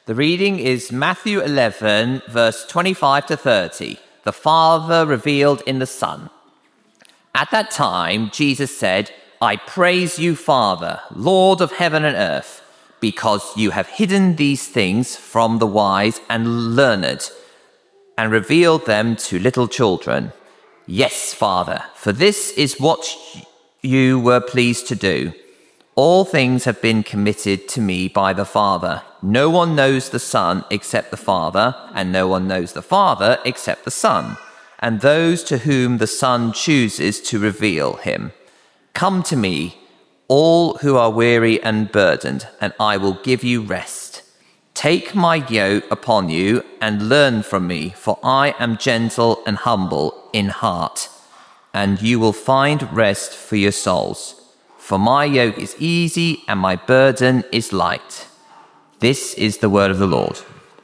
The reading is Matthew 11, verse 25 to 30, the Father revealed in the Son. At that time, Jesus said, "I praise you, Father, Lord of heaven and earth, because you have hidden these things from the wise and learned, and revealed them to little children. Yes, Father, for this is what you were pleased to do. All things have been committed to me by the Father. No one knows the Son except the Father, and no one knows the Father except the Son, and those to whom the Son chooses to reveal him. Come to me, all who are weary and burdened, and I will give you rest. Take my yoke upon you and learn from me, for I am gentle and humble in heart, and you will find rest for your souls. For my yoke is easy and my burden is light." This is the word of the Lord.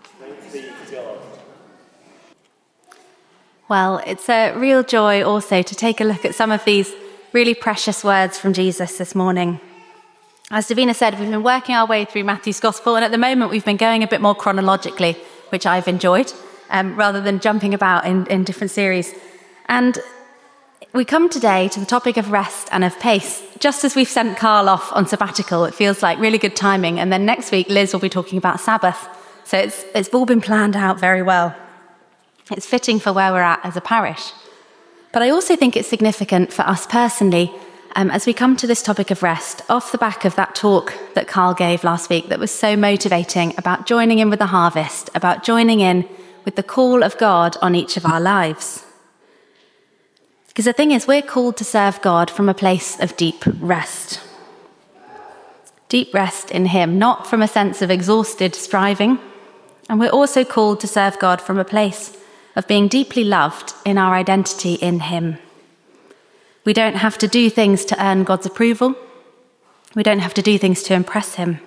Well, it's a real joy also to take a look at some of these really precious words from Jesus this morning. As Davina said, we've been working our way through Matthew's Gospel, and at the moment we've been going a bit more chronologically, which I've enjoyed, rather than jumping about in different series. And we come today to the topic of rest and of pace. Just as we've sent Carl off on sabbatical, it feels like really good timing. And then next week, Liz will be talking about Sabbath. So it's all been planned out very well. It's fitting for where we're at as a parish. But I also think it's significant for us personally as we come to this topic of rest, off the back of that talk that Carl gave last week that was so motivating about joining in with the harvest, about joining in with the call of God on each of our lives. Because the thing is, we're called to serve God from a place of deep rest. Deep rest in him, not from a sense of exhausted striving. And we're also called to serve God from a place of being deeply loved in our identity in him. We don't have to do things to earn God's approval. We don't have to do things to impress him.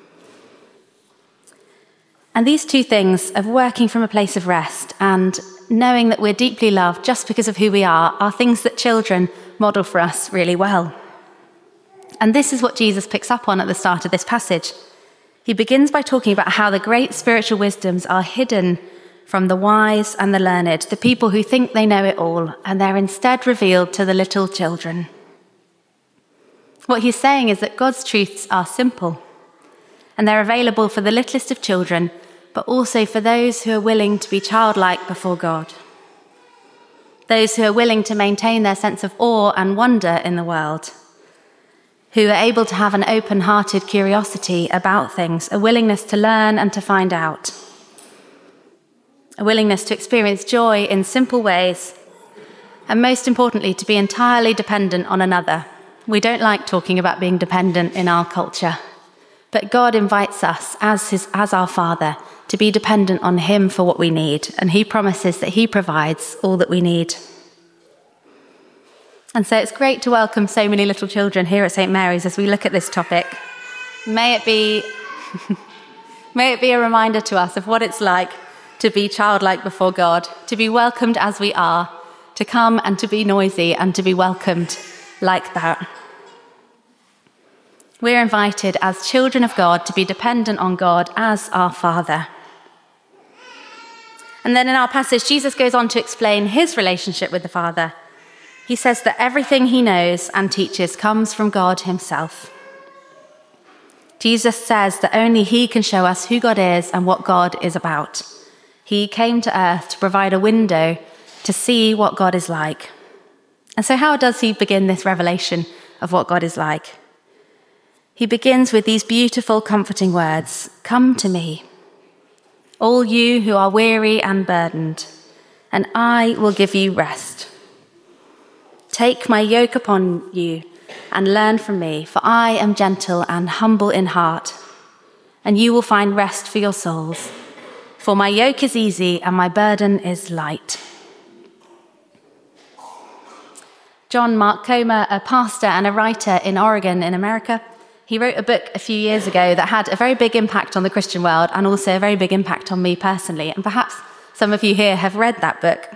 And these two things of working from a place of rest and knowing that we're deeply loved just because of who we are things that children model for us really well. And this is what Jesus picks up on at the start of this passage. He begins by talking about how the great spiritual wisdoms are hidden from the wise and the learned, the people who think they know it all, and they're instead revealed to the little children. What he's saying is that God's truths are simple, and they're available for the littlest of children, but also for those who are willing to be childlike before God. Those who are willing to maintain their sense of awe and wonder in the world, who are able to have an open-hearted curiosity about things, a willingness to learn and to find out, a willingness to experience joy in simple ways, and most importantly, to be entirely dependent on another. We don't like talking about being dependent in our culture, but God invites us as our Father to be dependent on him for what we need, and he promises that he provides all that we need. And so it's great to welcome so many little children here at St. Mary's as we look at this topic. May it be a reminder to us of what it's like to be childlike before God, to be welcomed as we are, to come and to be noisy and to be welcomed like that. We're invited as children of God to be dependent on God as our Father. And then in our passage, Jesus goes on to explain his relationship with the Father. He says that everything he knows and teaches comes from God himself. Jesus says that only he can show us who God is and what God is about. He came to earth to provide a window to see what God is like. And so how does he begin this revelation of what God is like? He begins with these beautiful, comforting words, "Come to me, all you who are weary and burdened, and I will give you rest. Take my yoke upon you and learn from me, for I am gentle and humble in heart, and you will find rest for your souls. For my yoke is easy and my burden is light." John Mark Comer, a pastor and a writer in Oregon in America, he wrote a book a few years ago that had a very big impact on the Christian world and also a very big impact on me personally. And perhaps some of you here have read that book.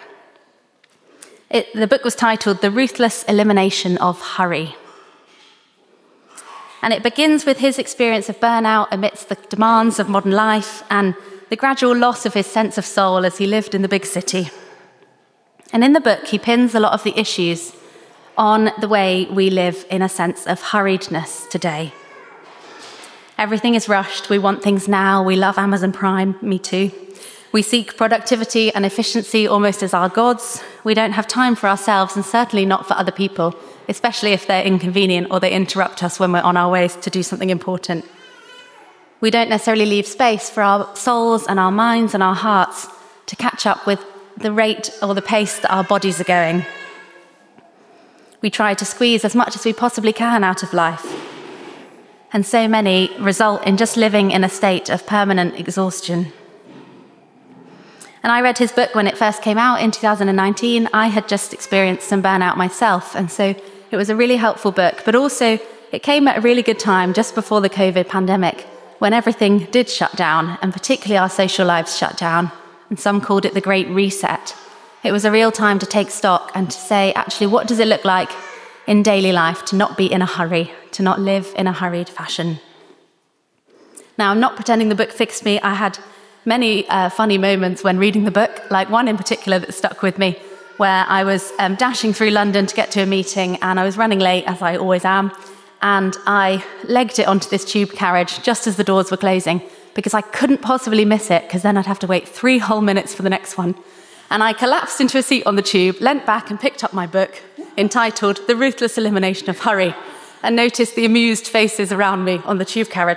The book was titled The Ruthless Elimination of Hurry. And it begins with his experience of burnout amidst the demands of modern life and the gradual loss of his sense of soul as he lived in the big city. And in the book, he pins a lot of the issues on the way we live in a sense of hurriedness today. Everything is rushed. We want things now. We love Amazon Prime. Me too. We seek productivity and efficiency almost as our gods. We don't have time for ourselves and certainly not for other people, especially if they're inconvenient or they interrupt us when we're on our way to do something important. We don't necessarily leave space for our souls and our minds and our hearts to catch up with the rate or the pace that our bodies are going. We try to squeeze as much as we possibly can out of life. And so many result in just living in a state of permanent exhaustion. And I read his book when it first came out in 2019. I had just experienced some burnout myself, and so it was a really helpful book. But also, it came at a really good time just before the COVID pandemic, when everything did shut down, and particularly our social lives shut down. And some called it the Great Reset. It was a real time to take stock and to say, actually, what does it look like in daily life to not be in a hurry, to not live in a hurried fashion? Now, I'm not pretending the book fixed me. I had many funny moments when reading the book, like one in particular that stuck with me, where I was dashing through London to get to a meeting, and I was running late, as I always am, and I legged it onto this tube carriage just as the doors were closing, because I couldn't possibly miss it, because then I'd have to wait 3 whole minutes for the next one. And I collapsed into a seat on the tube, leant back and picked up my book, entitled The Ruthless Elimination of Hurry, and noticed the amused faces around me on the tube carriage.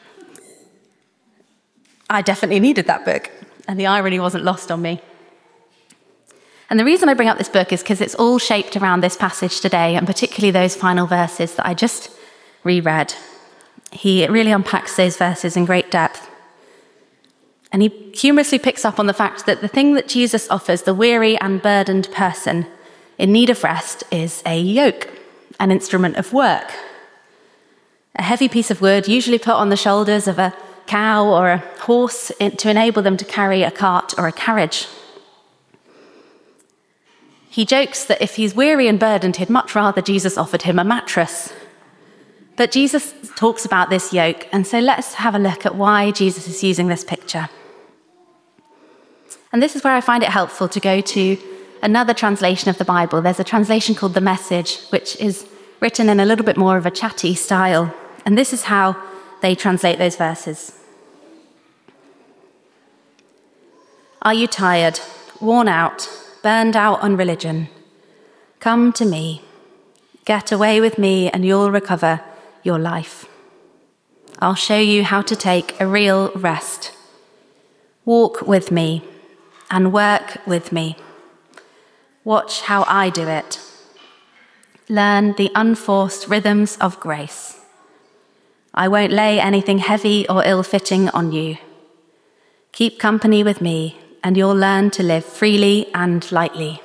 I definitely needed that book, and the irony wasn't lost on me. And the reason I bring up this book is because it's all shaped around this passage today, and particularly those final verses that I just reread. He really unpacks those verses in great depth. And he humorously picks up on the fact that the thing that Jesus offers the weary and burdened person in need of rest is a yoke, an instrument of work. A heavy piece of wood, usually put on the shoulders of a cow or a horse to enable them to carry a cart or a carriage. He jokes that if he's weary and burdened, he'd much rather Jesus offered him a mattress. But Jesus talks about this yoke, and so let's have a look at why Jesus is using this picture. And this is where I find it helpful to go to another translation of the Bible. There's a translation called The Message, which is written in a little bit more of a chatty style. And this is how they translate those verses. Are you tired, worn out, burned out on religion? Come to me. Get away with me and you'll recover your life. I'll show you how to take a real rest. Walk with me and work with me. Watch how I do it. Learn the unforced rhythms of grace. I won't lay anything heavy or ill-fitting on you. Keep company with me, and you'll learn to live freely and lightly.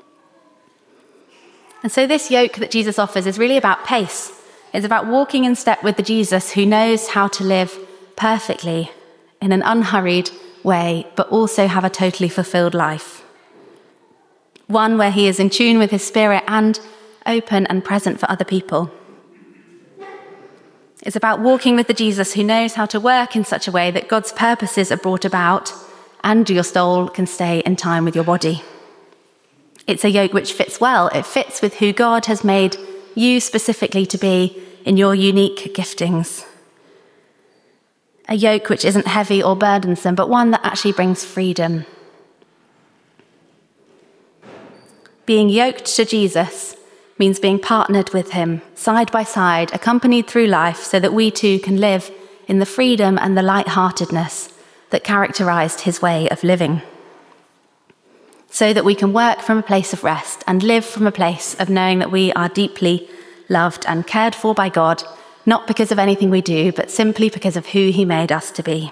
And so this yoke that Jesus offers is really about pace. It's about walking in step with the Jesus who knows how to live perfectly in an unhurried way, but also have a totally fulfilled life. One where he is in tune with his spirit and open and present for other people. It's about walking with the Jesus who knows how to work in such a way that God's purposes are brought about and your soul can stay in time with your body. It's a yoke which fits well. It fits with who God has made you specifically to be in your unique giftings. A yoke which isn't heavy or burdensome, but one that actually brings freedom. Being yoked to Jesus means being partnered with him, side by side, accompanied through life, so that we too can live in the freedom and the light-heartedness that characterized his way of living. So that we can work from a place of rest and live from a place of knowing that we are deeply loved and cared for by God, not because of anything we do, but simply because of who he made us to be.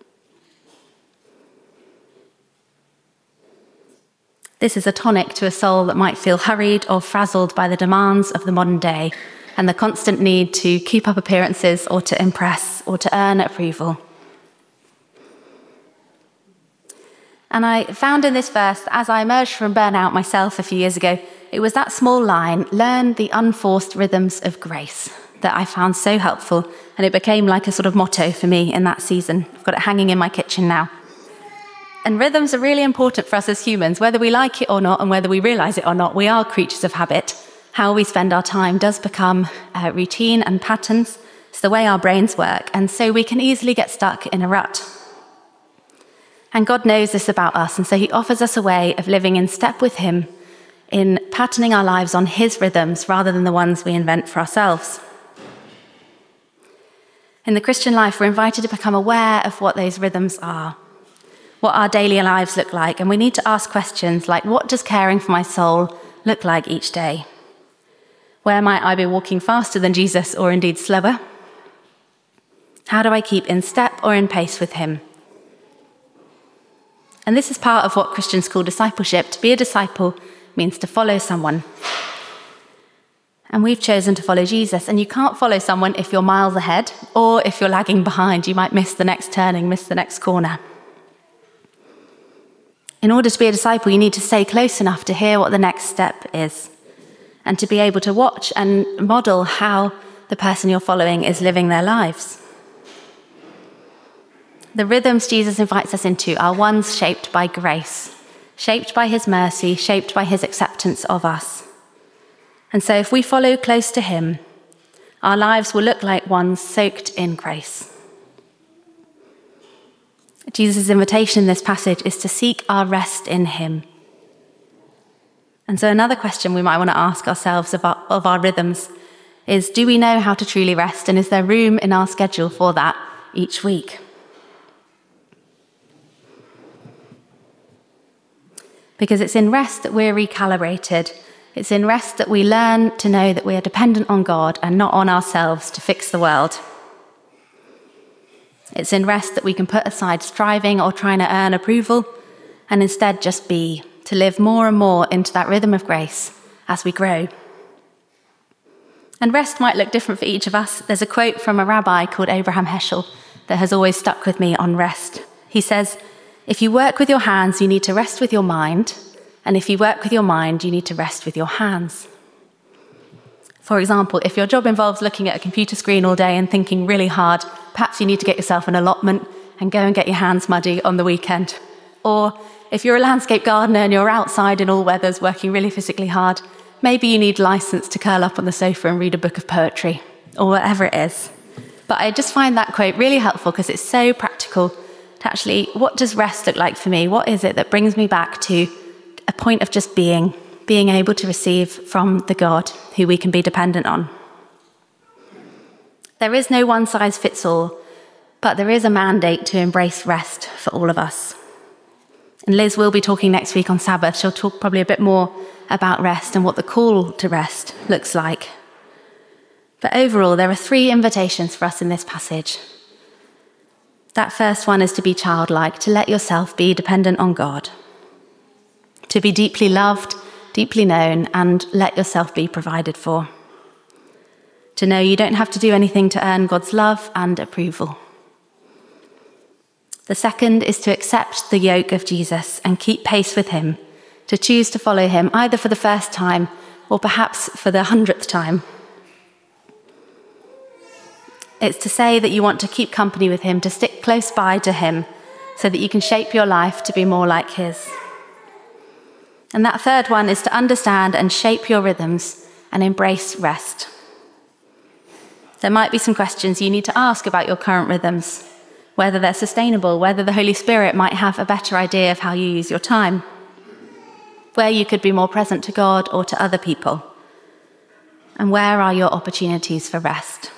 This is a tonic to a soul that might feel hurried or frazzled by the demands of the modern day and the constant need to keep up appearances or to impress or to earn approval. And I found in this verse, as I emerged from burnout myself a few years ago, it was that small line, learn the unforced rhythms of grace, that that I found so helpful, and it became like a sort of motto for me in that season. I've got it hanging in my kitchen now. And rhythms are really important for us as humans, whether we like it or not, and whether we realize it or not. We are creatures of habit. How we spend our time does become routine and patterns. It's the way our brains work, and so we can easily get stuck in a rut. And God knows this about us, and so he offers us a way of living in step with him, in patterning our lives on his rhythms rather than the ones we invent for ourselves. In the Christian life, we're invited to become aware of what those rhythms are, what our daily lives look like, and we need to ask questions like, what does caring for my soul look like each day? Where might I be walking faster than Jesus, or indeed slower? How do I keep in step or in pace with him? And this is part of what Christians call discipleship. To be a disciple means to follow someone. And we've chosen to follow Jesus. And you can't follow someone if you're miles ahead or if you're lagging behind. You might miss the next turning, miss the next corner. In order to be a disciple, you need to stay close enough to hear what the next step is and to be able to watch and model how the person you're following is living their lives. The rhythms Jesus invites us into are ones shaped by grace, shaped by his mercy, shaped by his acceptance of us. And so if we follow close to him, our lives will look like ones soaked in grace. Jesus' invitation in this passage is to seek our rest in him. And so another question we might want to ask ourselves of our rhythms is, do we know how to truly rest? And is there room in our schedule for that each week? Because it's in rest that we're recalibrated. It's in rest that we learn to know that we are dependent on God and not on ourselves to fix the world. It's in rest that we can put aside striving or trying to earn approval and instead just be, to live more and more into that rhythm of grace as we grow. And rest might look different for each of us. There's a quote from a rabbi called Abraham Heschel that has always stuck with me on rest. He says, if you work with your hands, you need to rest with your mind. And if you work with your mind, you need to rest with your hands. For example, if your job involves looking at a computer screen all day and thinking really hard, perhaps you need to get yourself an allotment and go and get your hands muddy on the weekend. Or if you're a landscape gardener and you're outside in all weathers working really physically hard, maybe you need license to curl up on the sofa and read a book of poetry, or whatever it is. But I just find that quote really helpful because it's so practical to actually, what does rest look like for me? What is it that brings me back to a point of just being able to receive from the God who we can be dependent on? There is no one size fits all, but there is a mandate to embrace rest for all of us. And Liz will be talking next week on Sabbath. She'll talk probably a bit more about rest and what the call to rest looks like. But overall, there are 3 invitations for us in this passage. That first one is to be childlike, to let yourself be dependent on God, to be deeply loved, deeply known, and let yourself be provided for. To know you don't have to do anything to earn God's love and approval. The second is to accept the yoke of Jesus and keep pace with him, to choose to follow him either for the first time or perhaps for the 100th time. It's to say that you want to keep company with him, to stick close by to him so that you can shape your life to be more like his. And that third one is to understand and shape your rhythms and embrace rest. There might be some questions you need to ask about your current rhythms, whether they're sustainable, whether the Holy Spirit might have a better idea of how you use your time, where you could be more present to God or to other people, and where are your opportunities for rest.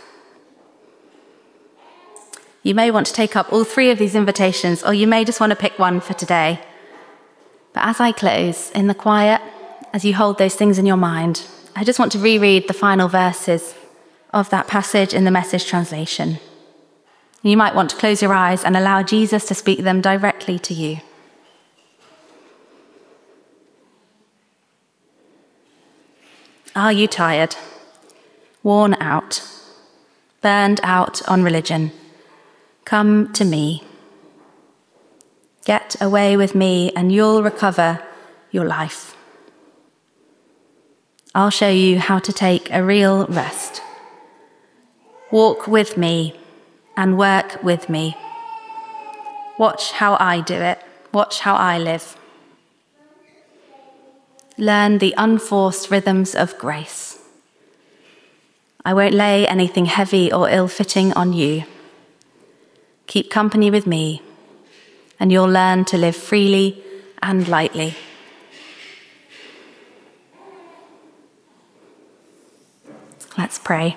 You may want to take up all 3 of these invitations, or you may just want to pick one for today. But as I close, in the quiet, as you hold those things in your mind, I just want to reread the final verses of that passage in the Message translation. You might want to close your eyes and allow Jesus to speak them directly to you. Are you tired, worn out, burned out on religion? Come to me. Get away with me and you'll recover your life. I'll show you how to take a real rest. Walk with me and work with me. Watch how I do it. Watch how I live. Learn the unforced rhythms of grace. I won't lay anything heavy or ill-fitting on you. Keep company with me, and you'll learn to live freely and lightly. Let's pray.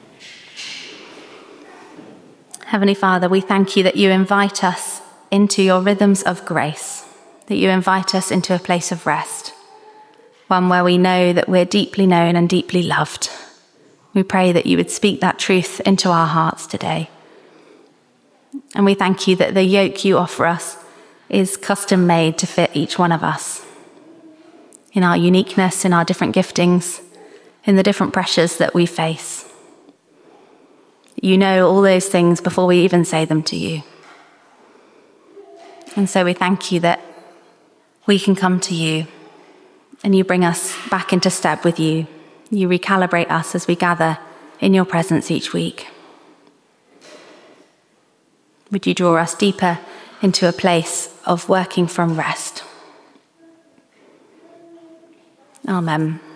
Heavenly Father, we thank you that you invite us into your rhythms of grace, that you invite us into a place of rest, one where we know that we're deeply known and deeply loved. We pray that you would speak that truth into our hearts today. And we thank you that the yoke you offer us is custom made to fit each one of us, in our uniqueness, in our different giftings, in the different pressures that we face. You know all those things before we even say them to you. And so we thank you that we can come to you and you bring us back into step with you. You recalibrate us as we gather in your presence each week. Would you draw us deeper into a place of working from rest? Amen.